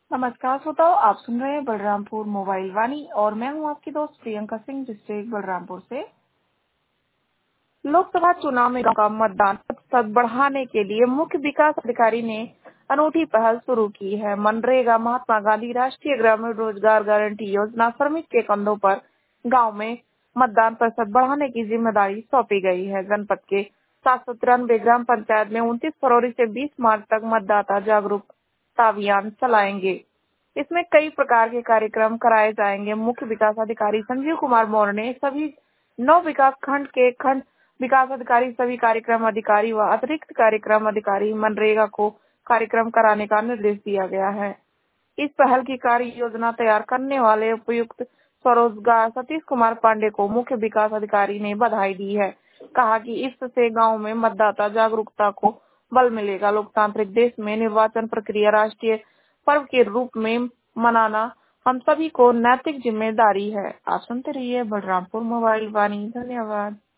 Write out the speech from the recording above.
नमस्कार श्रोताओ, आप सुन रहे हैं बलरामपुर मोबाइल वाणी और मैं हूं आपकी दोस्त प्रियंका सिंह डिस्ट्रिक्ट बलरामपुर से। लोकसभा चुनाव में गांव का मतदान प्रतिशत बढ़ाने के लिए मुख्य विकास अधिकारी ने अनूठी पहल शुरू की है। मनरेगा महात्मा गांधी राष्ट्रीय ग्रामीण रोजगार गारंटी योजना श्रमिक के कंधों पर गाँव में मतदान प्रतिशत बढ़ाने की जिम्मेदारी सौंपी गई है। जनपद के 793 ग्राम पंचायत में 29 फरवरी से 20 मार्च तक मतदाता जागरूकता अभियान चलाएंगे। इसमें कई प्रकार के कार्यक्रम कराए जाएंगे। मुख्य विकास अधिकारी संजीव कुमार मौर्य ने सभी 9 विकास खंड के खंड विकास अधिकारी, सभी कार्यक्रम अधिकारी व अतिरिक्त कार्यक्रम अधिकारी मनरेगा को कार्यक्रम कराने का निर्देश दिया गया है। इस पहल की कार्य योजना तैयार करने वाले उपायुक्त स्वरोजगार सतीश कुमार पांडे को मुख्य विकास अधिकारी ने बधाई दी है। कहा कि इससे गांव में मतदाता जागरूकता को बल मिलेगा। लोकतांत्रिक देश में निर्वाचन प्रक्रिया राष्ट्रीय पर्व के रूप में मनाना हम सभी को नैतिक जिम्मेदारी है। आप सुनते रहिए बलरामपुर मोबाइल वाणी। धन्यवाद।